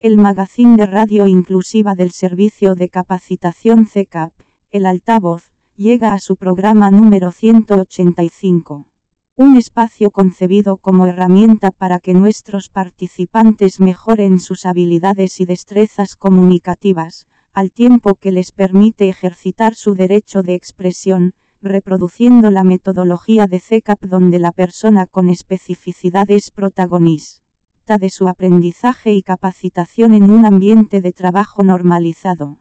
El magazín de radio inclusiva del Servicio de Capacitación CECAP, El Altavoz, llega a su programa número 185. Un espacio concebido como herramienta para que nuestros participantes mejoren sus habilidades y destrezas comunicativas, al tiempo que les permite ejercitar su derecho de expresión, reproduciendo la metodología de CECAP donde la persona con especificidad es protagonista de su aprendizaje y capacitación en un ambiente de trabajo normalizado.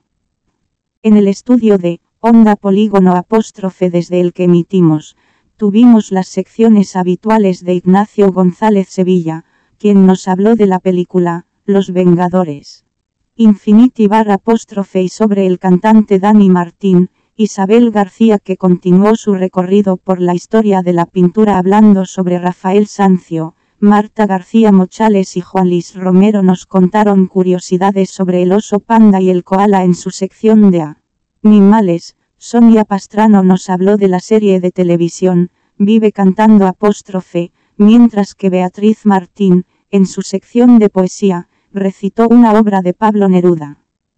En el estudio de Onda Polígono / desde el que emitimos, tuvimos las secciones habituales de Ignacio González Sevilla, quien nos habló de la película Los Vengadores. Infinity / y sobre el cantante Dani Martín, Isabel García que continuó su recorrido por la historia de la pintura hablando sobre Rafael Sanzio. Marta García Mochales y Juan Luis Romero nos contaron curiosidades sobre el oso panda y el koala en su sección de animales. Sonia Pastrano nos habló de la serie de televisión Vive Cantando #, mientras que Beatriz Martín, en su sección de poesía, recitó una obra de Pablo Neruda.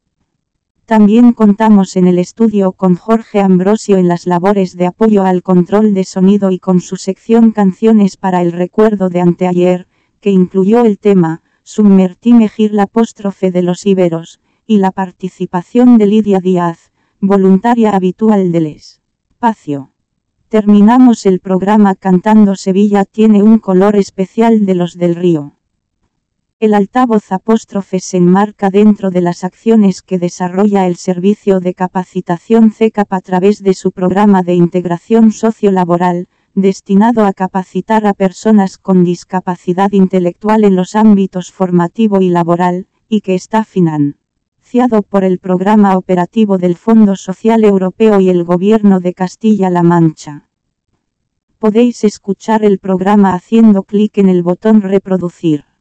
También contamos en el estudio con Jorge Ambrosio en las labores de apoyo al control de sonido y con su sección Canciones para el Recuerdo de Anteayer, que incluyó el tema Submertime Gir ' de los Iberos, y la participación de Lidia Díaz, voluntaria habitual del espacio. Terminamos el programa cantando Sevilla tiene un color especial de los del Río. El Altavoz / se enmarca dentro de las acciones que desarrolla el Servicio de Capacitación CECAP a través de su programa de integración sociolaboral, destinado a capacitar a personas con discapacidad intelectual en los ámbitos formativo y laboral, y que está financiado por el Programa Operativo del Fondo Social Europeo y el Gobierno de Castilla-La Mancha. Podéis escuchar el programa haciendo clic en el botón reproducir.